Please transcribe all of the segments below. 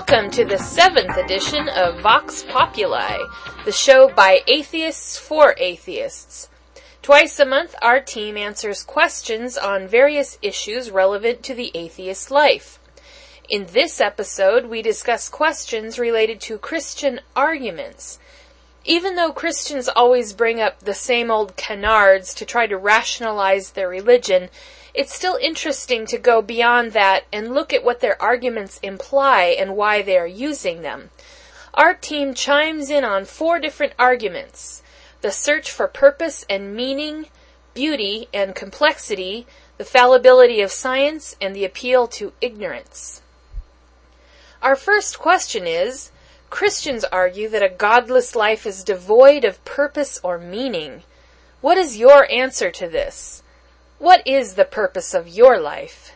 Welcome to the 7th edition of Vox Populi, the show by atheists for atheists. Twice a month, our team answers questions on various issues relevant to the atheist life. In this episode, we discuss questions related to Christian arguments. Even though Christians always bring up the same old canards to try to rationalize their religion, it's still interesting to go beyond that and look at what their arguments imply and why they are using them. Our team chimes in on 4 different arguments: the search for purpose and meaning, beauty and complexity, the fallibility of science, and the appeal to ignorance. Our first question is, Christians argue that a godless life is devoid of purpose or meaning. What is your answer to this? What is the purpose of your life?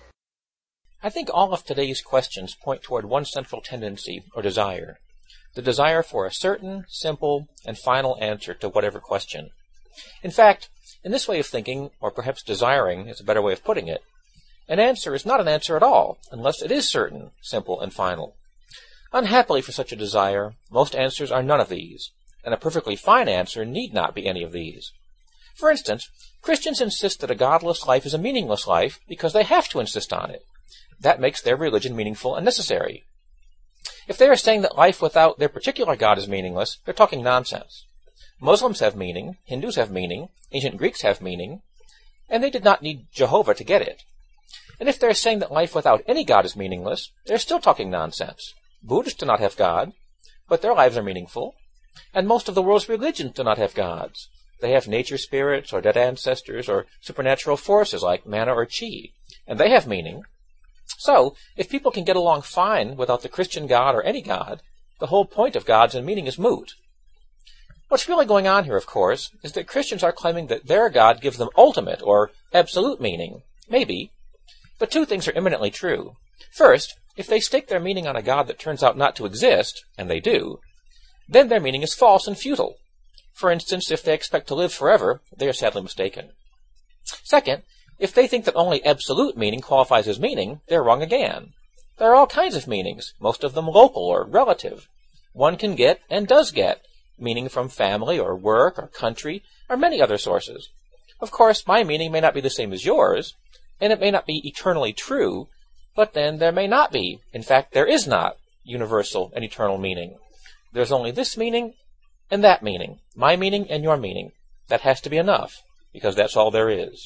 I think all of today's questions point toward one central tendency or desire, the desire for a certain, simple, and final answer to whatever question. In fact, in this way of thinking, or perhaps desiring is a better way of putting it, an answer is not an answer at all, unless it is certain, simple, and final. Unhappily for such a desire, most answers are none of these, and a perfectly fine answer need not be any of these. For instance, Christians insist that a godless life is a meaningless life because they have to insist on it. That makes their religion meaningful and necessary. If they are saying that life without their particular God is meaningless, they're talking nonsense. Muslims have meaning, Hindus have meaning, ancient Greeks have meaning, and they did not need Jehovah to get it. And if they're saying that life without any God is meaningless, they're still talking nonsense. Buddhists do not have God, but their lives are meaningful, and most of the world's religions do not have gods. They have nature spirits, or dead ancestors, or supernatural forces like mana or chi, and they have meaning. So, if people can get along fine without the Christian God or any God, the whole point of gods and meaning is moot. What's really going on here, of course, is that Christians are claiming that their God gives them ultimate or absolute meaning. Maybe. But 2 things are eminently true. First, if they stake their meaning on a God that turns out not to exist, and they do, then their meaning is false and futile. For instance, if they expect to live forever, they are sadly mistaken. Second, if they think that only absolute meaning qualifies as meaning, they're wrong again. There are all kinds of meanings, most of them local or relative. One can get, and does get, meaning from family or work or country or many other sources. Of course, my meaning may not be the same as yours, and it may not be eternally true, but then there may not be, in fact there is not, universal and eternal meaning. There's only this meaning and that meaning, my meaning and your meaning. That has to be enough, because that's all there is.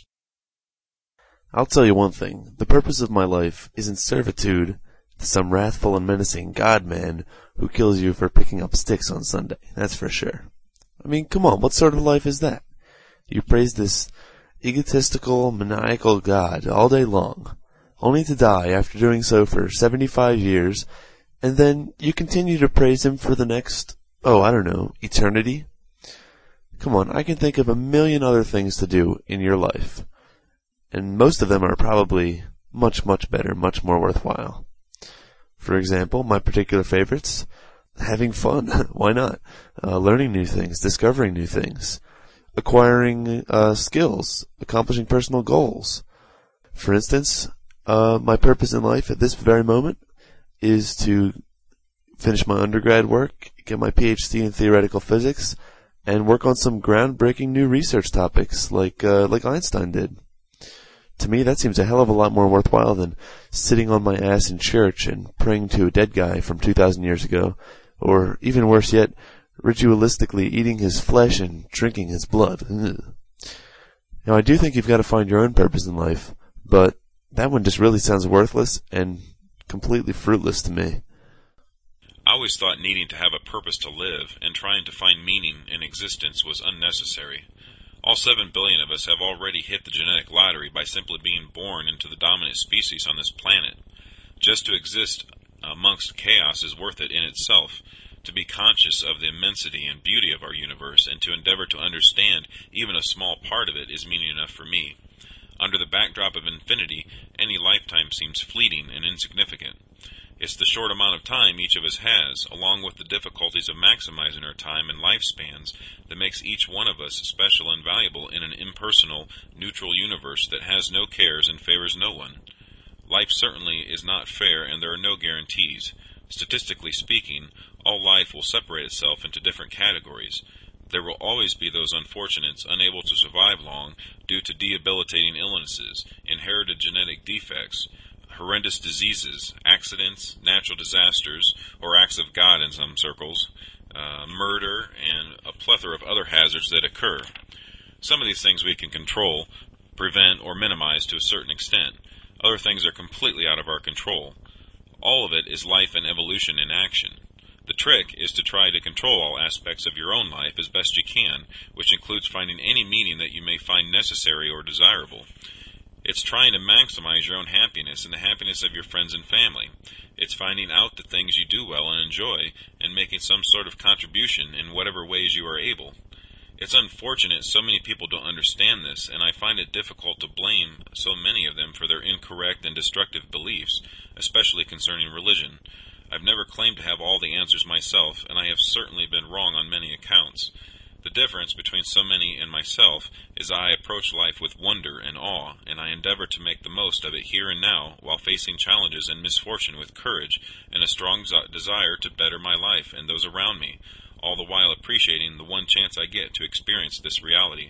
I'll tell you one thing. The purpose of my life isn't servitude to some wrathful and menacing God-man who kills you for picking up sticks on Sunday. That's for sure. I mean, come on, what sort of life is that? You praise this egotistical, maniacal God all day long, only to die after doing so for 75 years, and then you continue to praise him for the next, eternity? Come on, I can think of a million other things to do in your life, and most of them are probably much, much better, much more worthwhile. For example, my particular favorites, having fun, why not? Learning new things, discovering new things, acquiring skills, accomplishing personal goals. For instance, my purpose in life at this very moment is to finish my undergrad work, get my PhD in theoretical physics, and work on some groundbreaking new research topics like Einstein did. To me, that seems a hell of a lot more worthwhile than sitting on my ass in church and praying to a dead guy from 2,000 years ago, or even worse yet, ritualistically eating his flesh and drinking his blood. Ugh. Now, I do think you've got to find your own purpose in life, but that one just really sounds worthless and completely fruitless to me. I always thought needing to have a purpose to live and trying to find meaning in existence was unnecessary. All 7 billion of us have already hit the genetic lottery by simply being born into the dominant species on this planet. Just to exist amongst chaos is worth it in itself. To be conscious of the immensity and beauty of our universe and to endeavor to understand even a small part of it is meaning enough for me. Under the backdrop of infinity, any lifetime seems fleeting and insignificant. It's the short amount of time each of us has, along with the difficulties of maximizing our time and lifespans, that makes each one of us special and valuable in an impersonal, neutral universe that has no cares and favors no one. Life certainly is not fair, and there are no guarantees. Statistically speaking, all life will separate itself into different categories. There will always be those unfortunates unable to survive long due to debilitating illnesses, inherited genetic defects, horrendous diseases, accidents, natural disasters, or acts of God in some circles, murder, and a plethora of other hazards that occur. Some of these things we can control, prevent, or minimize to a certain extent. Other things are completely out of our control. All of it is life and evolution in action. The trick is to try to control all aspects of your own life as best you can, which includes finding any meaning that you may find necessary or desirable. It's trying to maximize your own happiness and the happiness of your friends and family. It's finding out the things you do well and enjoy and making some sort of contribution in whatever ways you are able. It's unfortunate so many people don't understand this, and I find it difficult to blame so many of them for their incorrect and destructive beliefs, especially concerning religion. I've never claimed to have all the answers myself, and I have certainly been wrong on many accounts. The difference between so many and myself is I approach life with wonder and awe, and I endeavor to make the most of it here and now while facing challenges and misfortune with courage and a strong desire to better my life and those around me, all the while appreciating the one chance I get to experience this reality.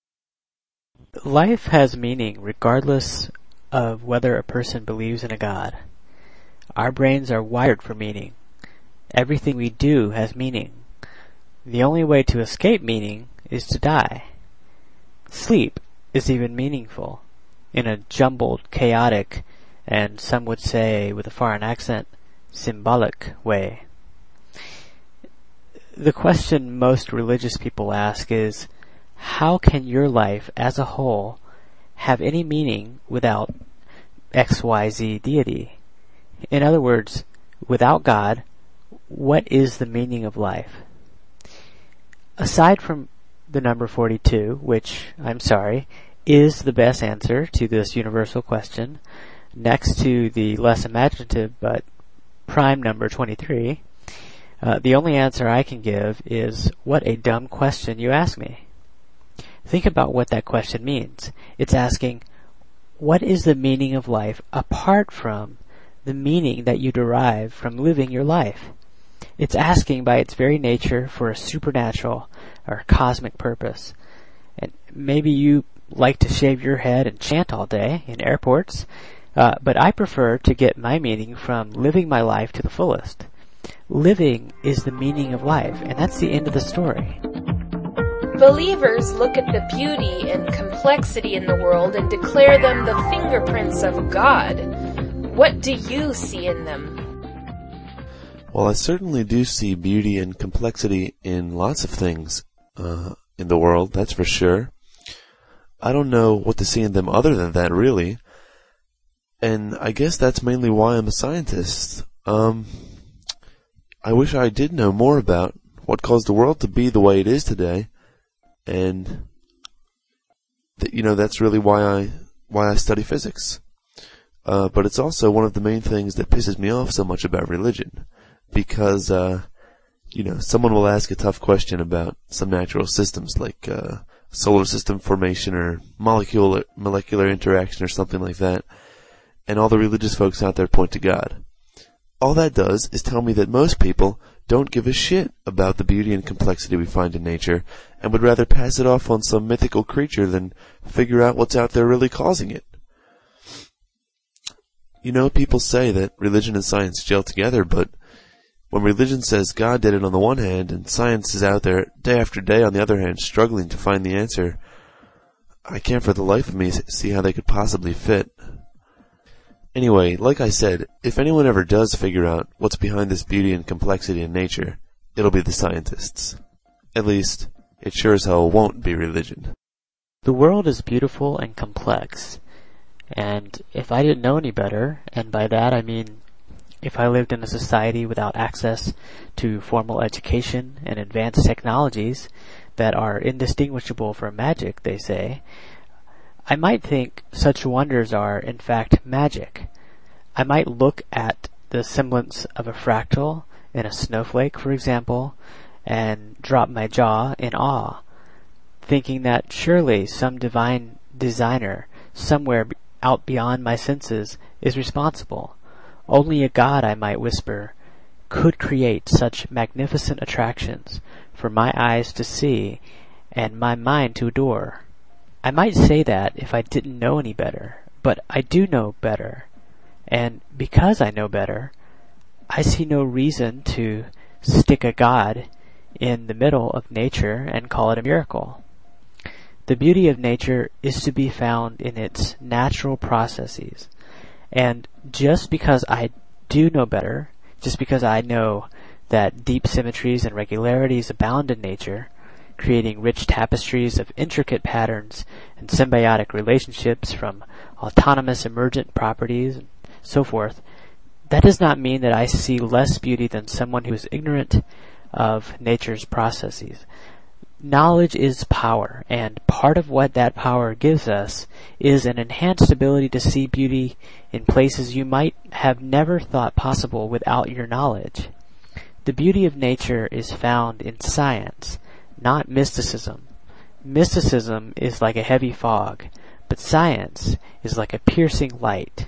Life has meaning regardless of whether a person believes in a God. Our brains are wired for meaning. Everything we do has meaning. The only way to escape meaning is to die. Sleep is even meaningful, in a jumbled, chaotic, and some would say, with a foreign accent, symbolic way. The question most religious people ask is, how can your life as a whole have any meaning without XYZ deity? In other words, without God, what is the meaning of life? Aside from the number 42, which, I'm sorry, is the best answer to this universal question, next to the less imaginative but prime number 23, the only answer I can give is, what a dumb question you ask me. Think about what that question means. It's asking, what is the meaning of life apart from the meaning that you derive from living your life? It's asking by its very nature for a supernatural or cosmic purpose. And maybe you like to shave your head and chant all day in airports, but I prefer to get my meaning from living my life to the fullest. Living is the meaning of life, and that's the end of the story. Believers look at the beauty and complexity in the world and declare them the fingerprints of God. What do you see in them? Well, I certainly do see beauty and complexity in lots of things in the world, that's for sure. I don't know what to see in them other than that, really. And I guess that's mainly why I'm a scientist. I wish I did know more about what caused the world to be the way it is today. And, that's really why I study physics. But it's also one of the main things that pisses me off so much about religion. Because, someone will ask a tough question about some natural systems like solar system formation or molecular interaction or something like that, and all the religious folks out there point to God. All that does is tell me that most people don't give a shit about the beauty and complexity we find in nature, and would rather pass it off on some mythical creature than figure out what's out there really causing it. People say that religion and science gel together, but when religion says God did it on the one hand, and science is out there day after day on the other hand struggling to find the answer, I can't for the life of me see how they could possibly fit. Anyway, like I said, if anyone ever does figure out what's behind this beauty and complexity in nature, it'll be the scientists. At least, it sure as hell won't be religion. The world is beautiful and complex, and if I didn't know any better, and by that I mean if I lived in a society without access to formal education and advanced technologies that are indistinguishable from magic, they say, I might think such wonders are, in fact, magic. I might look at the semblance of a fractal in a snowflake, for example, and drop my jaw in awe, thinking that surely some divine designer somewhere out beyond my senses is responsible. Only a God, I might whisper, could create such magnificent attractions for my eyes to see and my mind to adore. I might say that if I didn't know any better, but I do know better, and because I know better, I see no reason to stick a god in the middle of nature and call it a miracle. The beauty of nature is to be found in its natural processes, and just because I do know better, just because I know that deep symmetries and regularities abound in nature, creating rich tapestries of intricate patterns and symbiotic relationships from autonomous emergent properties and so forth, that does not mean that I see less beauty than someone who is ignorant of nature's processes. Knowledge is power, and part of what that power gives us is an enhanced ability to see beauty in places you might have never thought possible without your knowledge. The beauty of nature is found in science, not mysticism. Mysticism is like a heavy fog, but science is like a piercing light.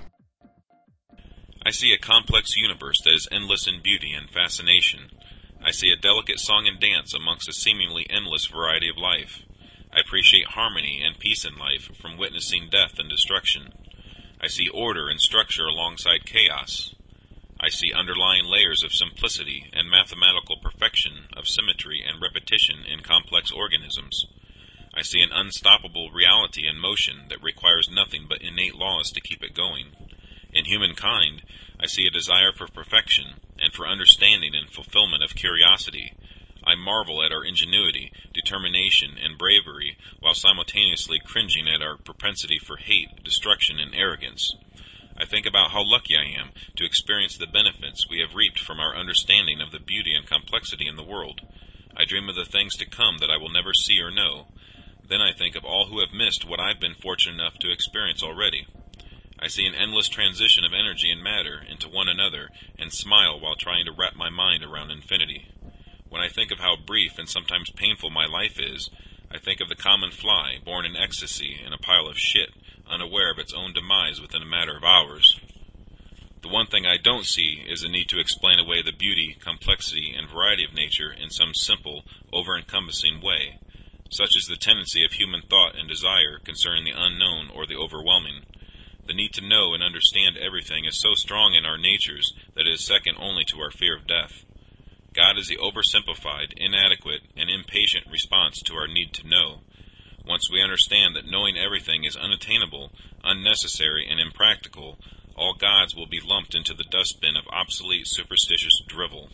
I see a complex universe that is endless in beauty and fascination. I see a delicate song and dance amongst a seemingly endless variety of life. I appreciate harmony and peace in life from witnessing death and destruction. I see order and structure alongside chaos. I see underlying layers of simplicity and mathematical perfection of symmetry and repetition in complex organisms. I see an unstoppable reality in motion that requires nothing but innate laws to keep it going. In humankind, I see a desire for perfection and for understanding and fulfillment of curiosity. I marvel at our ingenuity, determination, and bravery, while simultaneously cringing at our propensity for hate, destruction, and arrogance. I think about how lucky I am to experience the benefits we have reaped from our understanding of the beauty and complexity in the world. I dream of the things to come that I will never see or know. Then I think of all who have missed what I've been fortunate enough to experience already. I see an endless transition of energy and matter into one another and smile while trying to wrap my mind around infinity. When I think of how brief and sometimes painful my life is, I think of the common fly born in ecstasy in a pile of shit, unaware of its own demise within a matter of hours. The one thing I don't see is the need to explain away the beauty, complexity, and variety of nature in some simple, over-encompassing way, such is the tendency of human thought and desire concerning the unknown or the overwhelming. The need to know and understand everything is so strong in our natures that it is second only to our fear of death. God is the oversimplified, inadequate, and impatient response to our need to know. Once we understand that knowing everything is unattainable, unnecessary, and impractical, all gods will be lumped into the dustbin of obsolete, superstitious drivel.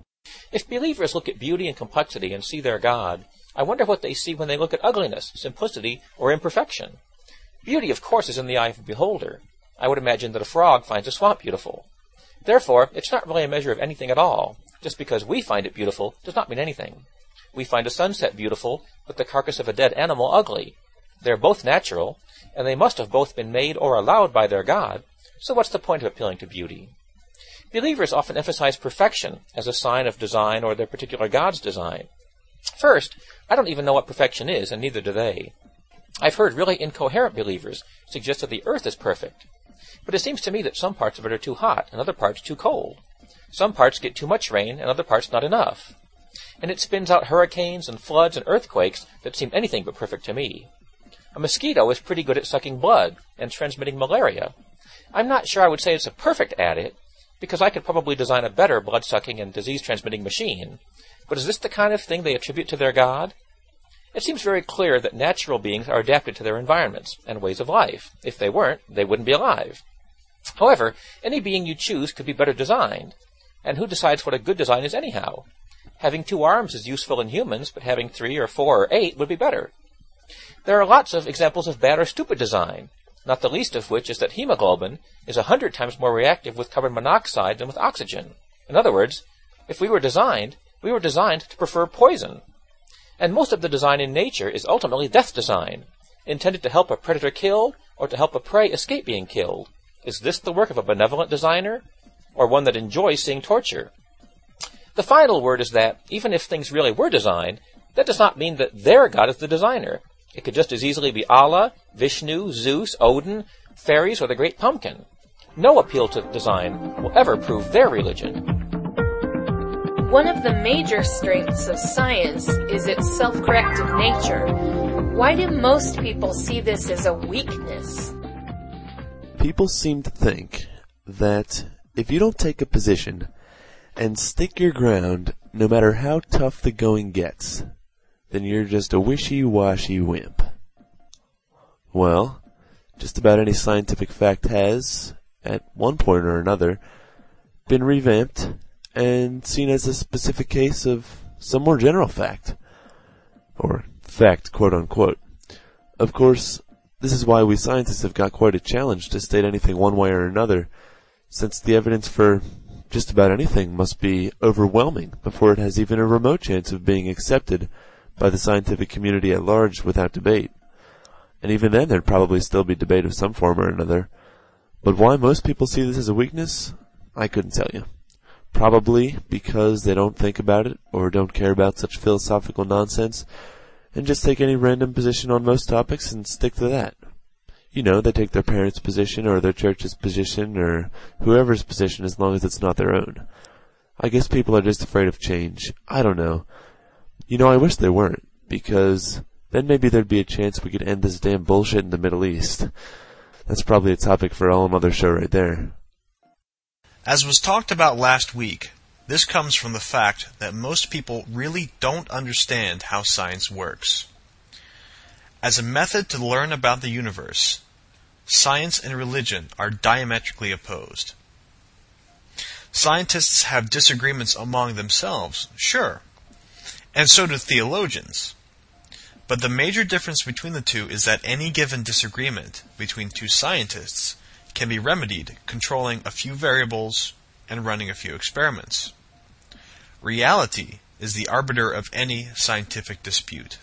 If believers look at beauty and complexity and see their God, I wonder what they see when they look at ugliness, simplicity, or imperfection. Beauty, of course, is in the eye of the beholder. I would imagine that a frog finds a swamp beautiful. Therefore, it's not really a measure of anything at all. Just because we find it beautiful does not mean anything. We find a sunset beautiful, but the carcass of a dead animal ugly. They are both natural, and they must have both been made or allowed by their God, so what's the point of appealing to beauty? Believers often emphasize perfection as a sign of design or their particular God's design. First, I don't even know what perfection is, and neither do they. I've heard really incoherent believers suggest that the earth is perfect, but it seems to me that some parts of it are too hot and other parts too cold. Some parts get too much rain and other parts not enough. And it spins out hurricanes and floods and earthquakes that seem anything but perfect to me. A mosquito is pretty good at sucking blood and transmitting malaria. I'm not sure I would say it's a perfect at it, because I could probably design a better blood-sucking and disease-transmitting machine. But is this the kind of thing they attribute to their God? It seems very clear that natural beings are adapted to their environments and ways of life. If they weren't, they wouldn't be alive. However, any being you choose could be better designed. And who decides what a good design is anyhow? Having 2 arms is useful in humans, but having 3 or 4 or 8 would be better. There are lots of examples of bad or stupid design, not the least of which is that hemoglobin is 100 times more reactive with carbon monoxide than with oxygen. In other words, if we were designed to prefer poison. And most of the design in nature is ultimately death design, intended to help a predator kill or to help a prey escape being killed. Is this the work of a benevolent designer, or one that enjoys seeing torture? The final word is that, even if things really were designed, that does not mean that their God is the designer. It could just as easily be Allah, Vishnu, Zeus, Odin, fairies, or the Great Pumpkin. No appeal to design will ever prove their religion. One of the major strengths of science is its self-corrective nature. Why do most people see this as a weakness? People seem to think that if you don't take a position and stick your ground, no matter how tough the going gets, then you're just a wishy-washy wimp. Well, just about any scientific fact has, at one point or another, been revamped and seen as a specific case of some more general fact. Or fact, quote-unquote. Of course, this is why we scientists have got quite a challenge to state anything one way or another, since the evidence for just about anything must be overwhelming before it has even a remote chance of being accepted by the scientific community at large without debate. And even then there'd probably still be debate of some form or another. But why most people see this as a weakness, I couldn't tell you. Probably because they don't think about it or don't care about such philosophical nonsense and just take any random position on most topics and stick to that. You know, they take their parents' position or their church's position or whoever's position as long as it's not their own. I guess people are just afraid of change. I don't know. You know, I wish they weren't, because then maybe there'd be a chance we could end this damn bullshit in the Middle East. That's probably a topic for a whole other show right there. As was talked about last week, this comes from the fact that most people really don't understand how science works. As a method to learn about the universe, science and religion are diametrically opposed. Scientists have disagreements among themselves, sure, and so do theologians. But the major difference between the two is that any given disagreement between two scientists can be remedied controlling a few variables and running a few experiments. Reality is the arbiter of any scientific dispute.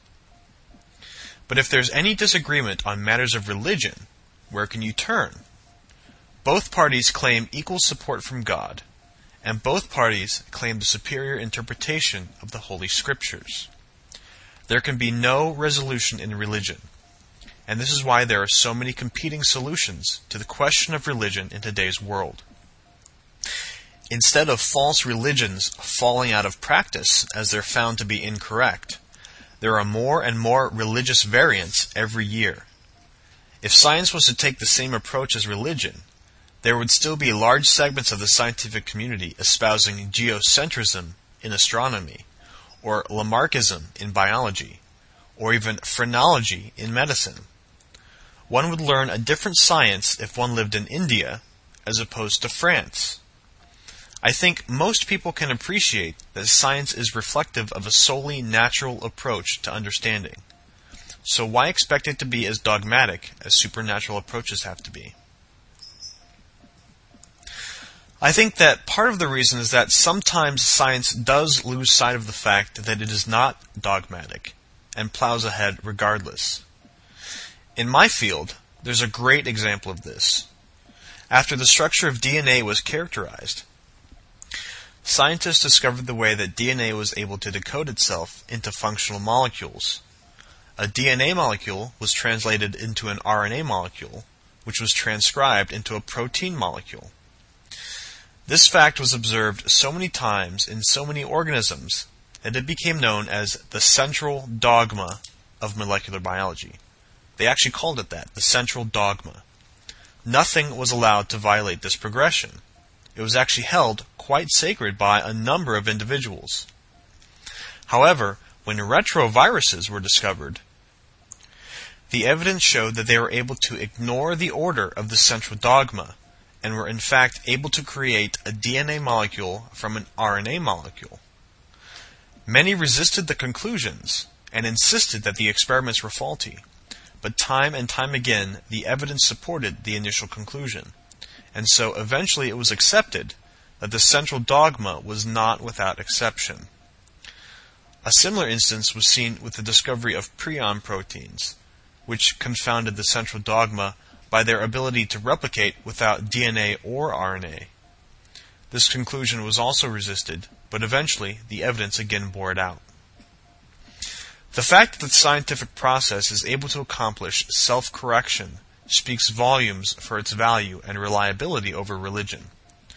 But if there's any disagreement on matters of religion, where can you turn? Both parties claim equal support from God, and both parties claim the superior interpretation of the Holy Scriptures. There can be no resolution in religion, and this is why there are so many competing solutions to the question of religion in today's world. Instead of false religions falling out of practice as they're found to be incorrect, there are more and more religious variants every year. If science was to take the same approach as religion, there would still be large segments of the scientific community espousing geocentrism in astronomy, or Lamarckism in biology, or even phrenology in medicine. One would learn a different science if one lived in India as opposed to France. I think most people can appreciate that science is reflective of a solely natural approach to understanding. So why expect it to be as dogmatic as supernatural approaches have to be? I think that part of the reason is that sometimes science does lose sight of the fact that it is not dogmatic and plows ahead regardless. In my field, there's a great example of this. After the structure of DNA was characterized, scientists discovered the way that DNA was able to decode itself into functional molecules. A DNA molecule was translated into an RNA molecule, which was transcribed into a protein molecule. This fact was observed so many times in so many organisms that it became known as the central dogma of molecular biology. They actually called it that, the central dogma. Nothing was allowed to violate this progression. It was actually held quite sacred by a number of individuals. However, when retroviruses were discovered, the evidence showed that they were able to ignore the order of the central dogma and were in fact able to create a DNA molecule from an RNA molecule. Many resisted the conclusions and insisted that the experiments were faulty, but time and time again the evidence supported the initial conclusion, and so eventually it was accepted that the central dogma was not without exception. A similar instance was seen with the discovery of prion proteins, which confounded the central dogma by their ability to replicate without DNA or RNA. This conclusion was also resisted, but eventually the evidence again bore it out. The fact that the scientific process is able to accomplish self-correction speaks volumes for its value and reliability over religion.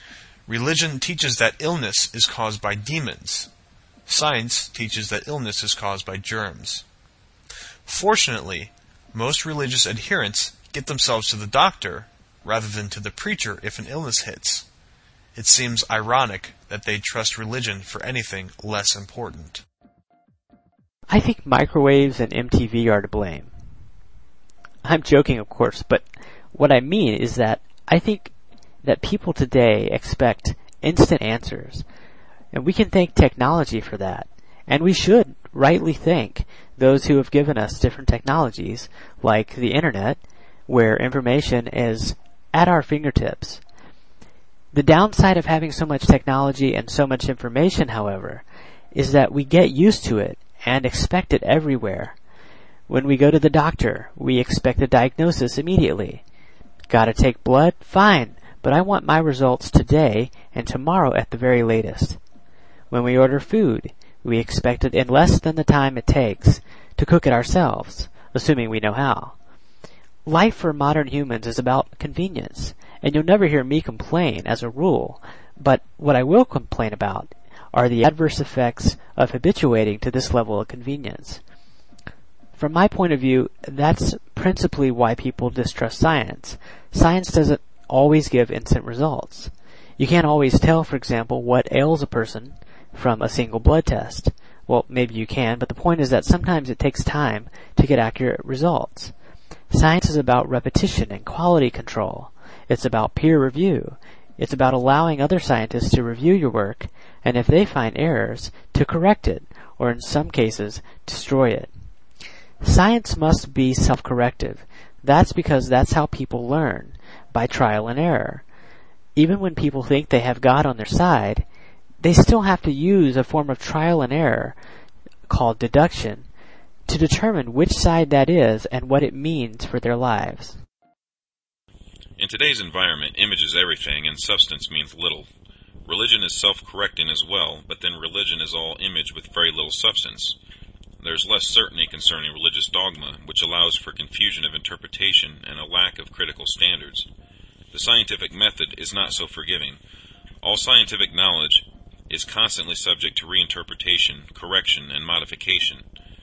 Religion teaches that illness is caused by demons. Science teaches that illness is caused by germs. Fortunately, most religious adherents get themselves to the doctor rather than to the preacher if an illness hits. It seems ironic that they trust religion for anything less important. I think microwaves and MTV are to blame. I'm joking, of course, but what I mean is that I think that people today expect instant answers, and we can thank technology for that. And we should rightly thank those who have given us different technologies, like the internet, where information is at our fingertips. The downside of having so much technology and so much information, however, is that we get used to it and expect it everywhere. When we go to the doctor, we expect a diagnosis immediately. Gotta take blood? Fine, but I want my results today and tomorrow at the very latest. When we order food, we expect it in less than the time it takes to cook it ourselves, assuming we know how. Life for modern humans is about convenience, and you'll never hear me complain as a rule, but what I will complain about are the adverse effects of habituating to this level of convenience. From my point of view, that's principally why people distrust science. Science doesn't always give instant results. You can't always tell, for example, what ails a person from a single blood test. Well, maybe you can, but the point is that sometimes it takes time to get accurate results. Science is about repetition and quality control. It's about peer review. It's about allowing other scientists to review your work, and if they find errors, to correct it, or in some cases, destroy it. Science must be self-corrective. That's because that's how people learn, by trial and error. Even when people think they have God on their side, they still have to use a form of trial and error, called deduction, to determine which side that is and what it means for their lives. In today's environment, image is everything and substance means little. Religion is self-correcting as well, but then religion is all image with very little substance. There's less certainty concerning religious dogma, which allows for confusion of interpretation and a lack of critical standards. The scientific method is not so forgiving. All scientific knowledge is constantly subject to reinterpretation, correction, and modification.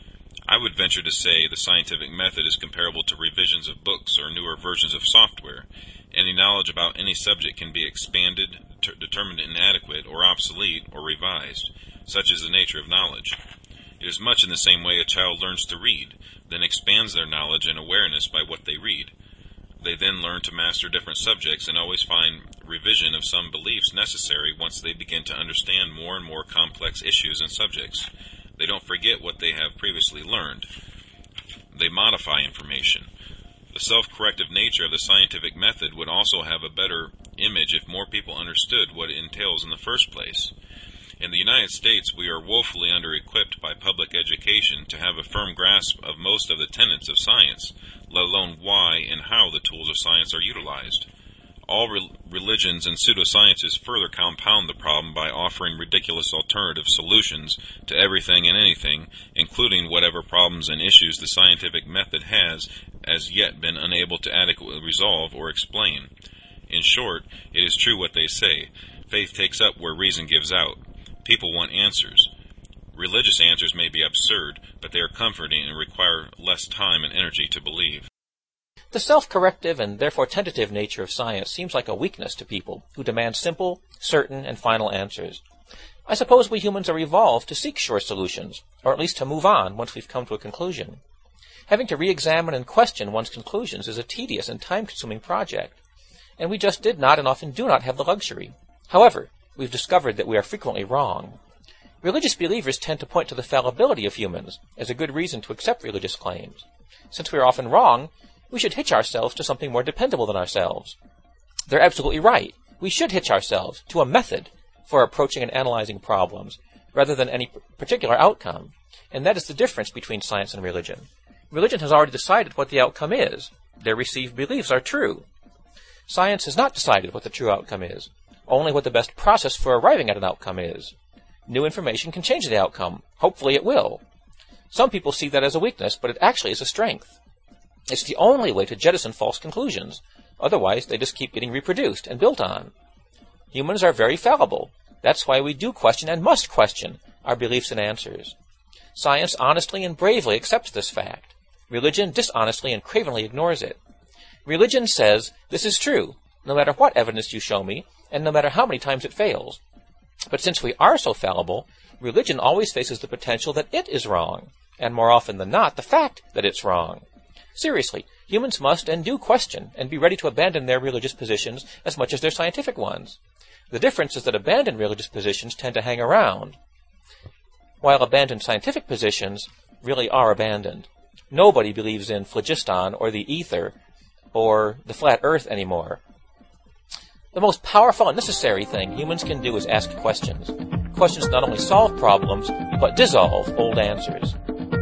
I would venture to say the scientific method is comparable to revisions of books or newer versions of software. Any knowledge about any subject can be expanded, determined inadequate, or obsolete, or revised. Such is the nature of knowledge. It is much in the same way a child learns to read, then expands their knowledge and awareness by what they read. They then learn to master different subjects and always find revision of some beliefs necessary once they begin to understand more and more complex issues and subjects. They don't forget what they have previously learned. They modify information. The self-corrective nature of the scientific method would also have a better image if more people understood what it entails in the first place. In the United States, we are woefully under-equipped by public education to have a firm grasp of most of the tenets of science, let alone why and how the tools of science are utilized. All religions and pseudosciences further compound the problem by offering ridiculous alternative solutions to everything and anything, including whatever problems and issues the scientific method has as yet been unable to adequately resolve or explain. In short, it is true what they say. Faith takes up where reason gives out. People want answers. Religious answers may be absurd, but they are comforting and require less time and energy to believe. The self-corrective and therefore tentative nature of science seems like a weakness to people who demand simple, certain, and final answers. I suppose we humans are evolved to seek sure solutions, or at least to move on once we've come to a conclusion. Having to re-examine and question one's conclusions is a tedious and time-consuming project, and we just did not and often do not have the luxury. However, we've discovered that we are frequently wrong. Religious believers tend to point to the fallibility of humans as a good reason to accept religious claims. Since we are often wrong, we should hitch ourselves to something more dependable than ourselves. They're absolutely right. We should hitch ourselves to a method for approaching and analyzing problems, rather than any particular outcome. And that is the difference between science and religion. Religion has already decided what the outcome is. Their received beliefs are true. Science has not decided what the true outcome is, only what the best process for arriving at an outcome is. New information can change the outcome. Hopefully it will. Some people see that as a weakness, but it actually is a strength. It's the only way to jettison false conclusions. Otherwise, they just keep getting reproduced and built on. Humans are very fallible. That's why we do question and must question our beliefs and answers. Science honestly and bravely accepts this fact. Religion dishonestly and cravenly ignores it. Religion says, this is true, no matter what evidence you show me, and no matter how many times it fails. But since we are so fallible, religion always faces the potential that it is wrong, and more often than not, the fact that it's wrong. Seriously, humans must and do question and be ready to abandon their religious positions as much as their scientific ones. The difference is that abandoned religious positions tend to hang around, while abandoned scientific positions really are abandoned. Nobody believes in phlogiston or the ether or the flat earth anymore. The most powerful and necessary thing humans can do is ask questions. Questions not only solve problems, but dissolve old answers.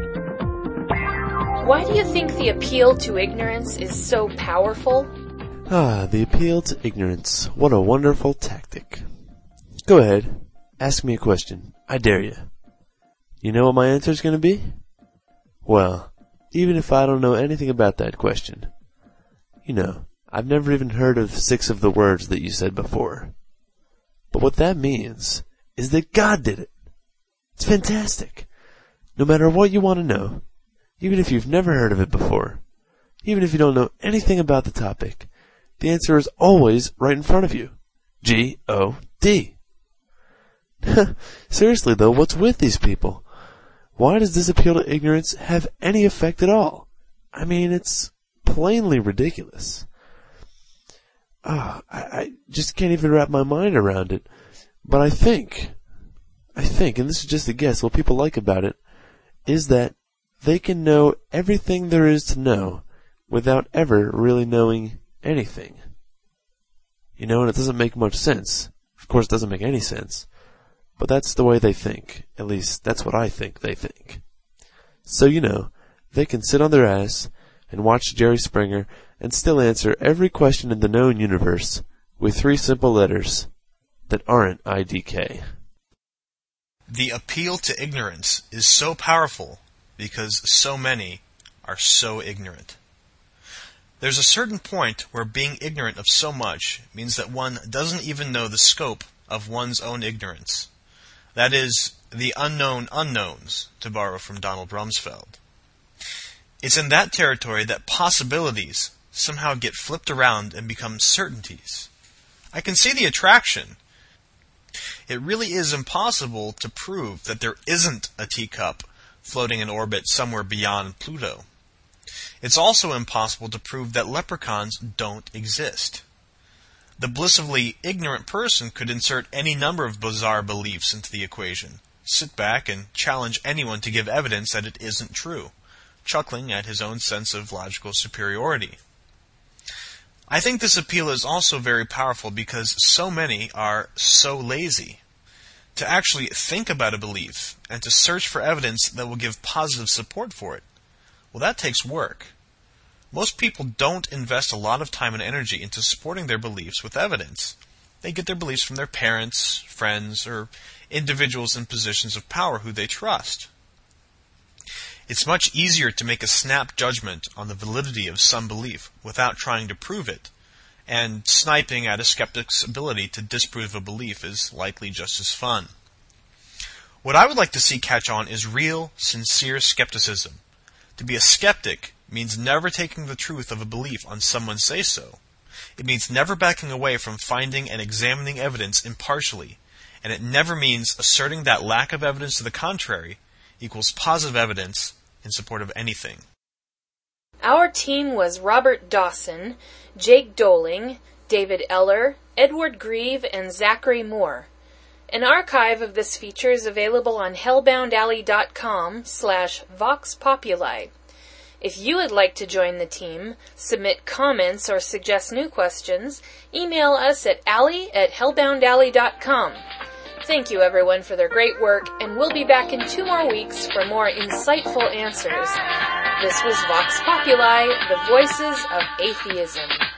Why do you think the appeal to ignorance is so powerful? The appeal to ignorance. What a wonderful tactic. Go ahead. Ask me a question. I dare you. You know what my answer is going to be? Well, even if I don't know anything about that question, I've never even heard of 6 of the words that you said before. But what that means is that God did it. It's fantastic. No matter what you want to know, even if you've never heard of it before, even if you don't know anything about the topic, the answer is always right in front of you. G-O-D. Seriously though, what's with these people? Why does this appeal to ignorance have any effect at all? I mean, it's plainly ridiculous. I just can't even wrap my mind around it. But I think, and this is just a guess, what people like about it is that they can know everything there is to know without ever really knowing anything. And it doesn't make much sense. Of course, it doesn't make any sense. But that's the way they think. At least, that's what I think they think. So, they can sit on their ass and watch Jerry Springer and still answer every question in the known universe with 3 simple letters that aren't IDK. The appeal to ignorance is so powerful because so many are so ignorant. There's a certain point where being ignorant of so much means that one doesn't even know the scope of one's own ignorance. That is, the unknown unknowns, to borrow from Donald Rumsfeld. It's in that territory that possibilities somehow get flipped around and become certainties. I can see the attraction. It really is impossible to prove that there isn't a teacup floating in orbit somewhere beyond Pluto. It's also impossible to prove that leprechauns don't exist. The blissfully ignorant person could insert any number of bizarre beliefs into the equation, sit back and challenge anyone to give evidence that it isn't true, chuckling at his own sense of logical superiority. I think this appeal is also very powerful because so many are so lazy. To actually think about a belief and to search for evidence that will give positive support for it, well, that takes work. Most people don't invest a lot of time and energy into supporting their beliefs with evidence. They get their beliefs from their parents, friends, or individuals in positions of power who they trust. It's much easier to make a snap judgment on the validity of some belief without trying to prove it, and sniping at a skeptic's ability to disprove a belief is likely just as fun. What I would like to see catch on is real, sincere skepticism. To be a skeptic means never taking the truth of a belief on someone's say-so. It means never backing away from finding and examining evidence impartially, and it never means asserting that lack of evidence to the contrary equals positive evidence in support of anything. Our team was Robert Dawson, Jake Doling, David Eller, Edward Grieve, and Zachary Moore. An archive of this feature is available on hellboundalley.com/Vox Populi. If you would like to join the team, submit comments, or suggest new questions, email us at alley@hellboundalley.com. Thank you, everyone, for their great work, and we'll be back in 2 more weeks for more insightful answers. This was Vox Populi, the voices of atheism.